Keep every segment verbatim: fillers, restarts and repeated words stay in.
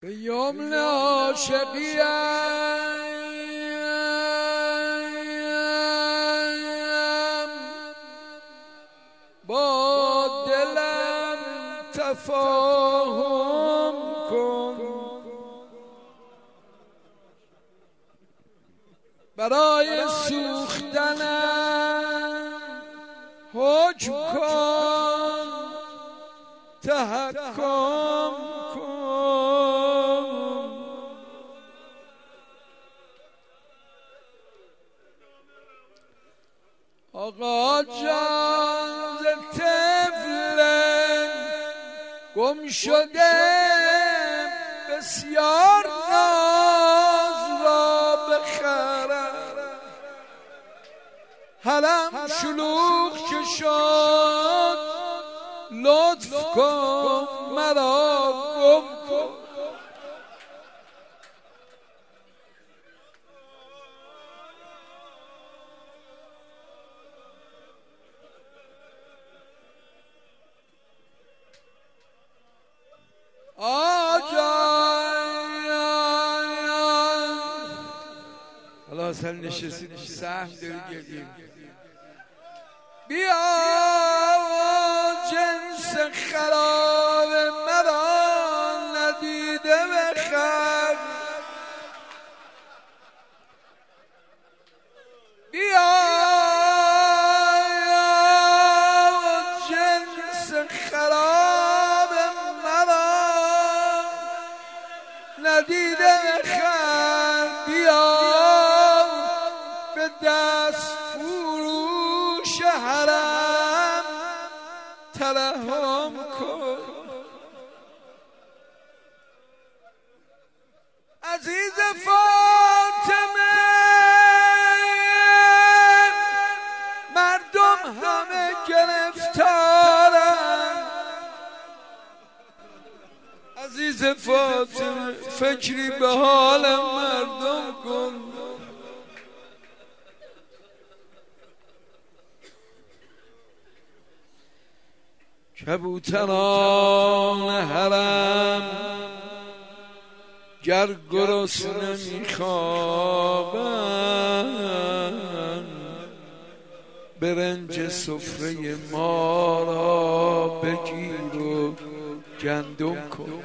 به یمن عاشقیم با دلم تفاهم کن، برای سوختنم حکم کن، تحکم کن. آقا جان ز طفل گم شده بسیار ناز را بخرم، حرم شلوغ که شد لطف کن مرا گم کن. حالا اصلا نشستید سهم داری گردیم. بیا جنس خراب مرا ندیده بخر، بیا جنس خراب مرا ندیده بخر، بیا به دست فروش حرم ترحم کن. عزیز فاطمه مردم همه گرفتارن، عزیز فاطمه فکری به حال مردم کن. کبوتران حرم گر گرسنه میخوابند، برنج سفره ما را بگیر و گندم کن.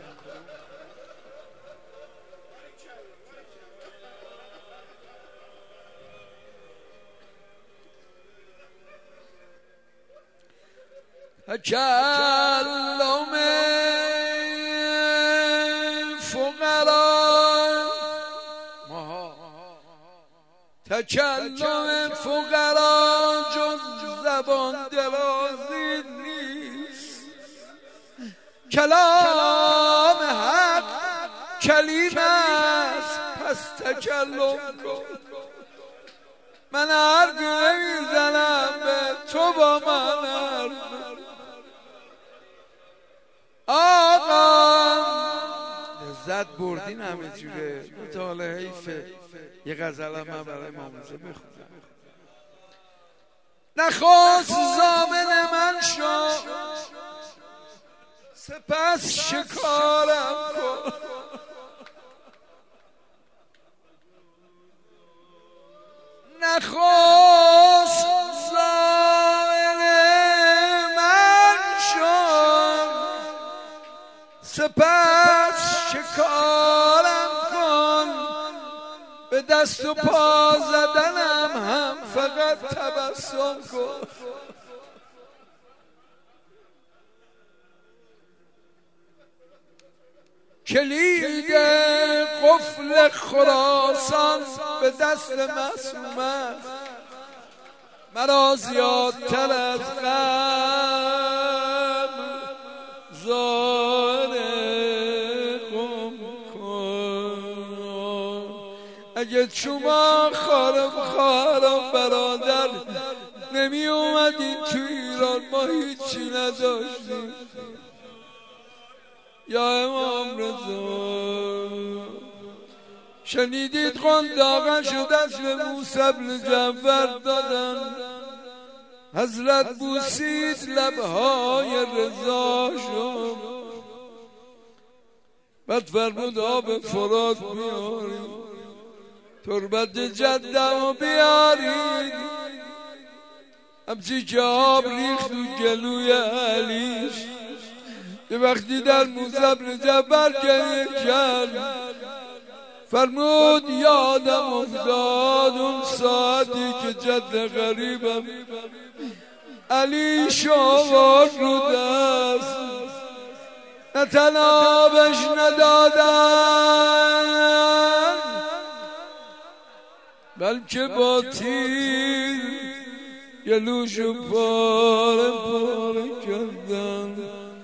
تکلم فقرا تکلم فقرا جز زبان درازی نیست، کلام حق کلیم است پس تکلم کن. من حرف نمیزنم به تو با من حرف. آقا لذت بردین همه جوره، مطالعه حیفه. یه غزل هم من برای ماموزه بخونم. نخواست زامن من شو سپس شکارم کن، نخواست زامن من شو سپس شکارم کن، به دست و پا زدنم هم فقط تبسم کن. کلید قفل خراسان به دست معصوم است، مرا زیادتر از قبل زار قم کن. اگه شما خارم خارم برادر نمی اومدین تو ایران ما هیچی نداشتیم. یا امام رضا شنیدید قنداقش و دست به موسی بن جعفر دادن، حضرت بوسید لبهای رضا شد، بعد فرمود آب فرات بیارید، تربت جدم بیارید. همچی که آب ریخت و گلوی علیش، یه وقتی در موزبر جبر گریه کرد، فرمود یادم افتاد اون ساعتی که جد غریبم علی شاور رو دست نه تنابش ندادن، بلکه با تیر گلوشو پاره پاره کردن.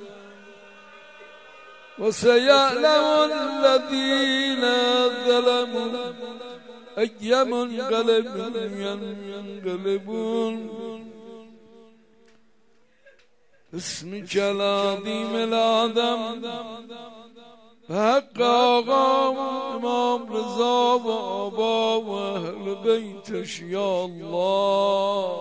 و سیعلم الذین ظلموا ای منقلب ینقلبون. اسمک العظیم العظم به حق آقا امام رضا و آبا و اهل بیتش یا الله.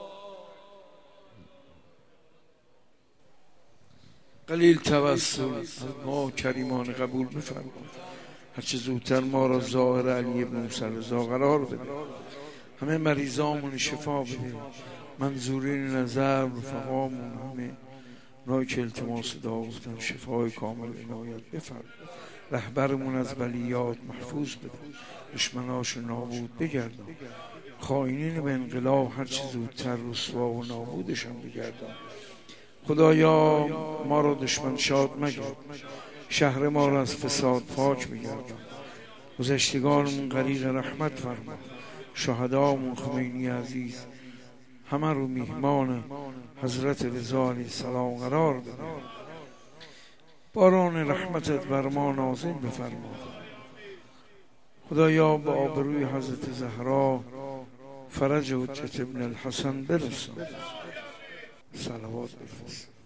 قلیل توسل از ما کریمان قبول بفرما، هرچه زودتر ما را ظاهر علی ابن موسی رضا قرار بده، همه مریضامون شفا بده، منظورین نظر رفقامون همه اونایی که التماس دعا گفتن شفای کامل عنایت بفرما، رهبرمون از بلیات محفوظ بده، دشمناشو نابود بگردان، خائنین به انقلاب هرچه زودتر رسوا و نابودشان بگردان. خدایا ما را دشمن شاد مگرد، شهر ما را از فساد پاک بگردان، گذشتگانمون غریق رحمت فرما، شهدامون خمینی عزیز همه رو میهمان حضرت رضا علیه السلام قرار بده، باران رحمتت بر ما نازل بفرما. خدایا به آبروی حضرت زهرا فرج حجت ابن الحسن برسان، صلوات بفرست.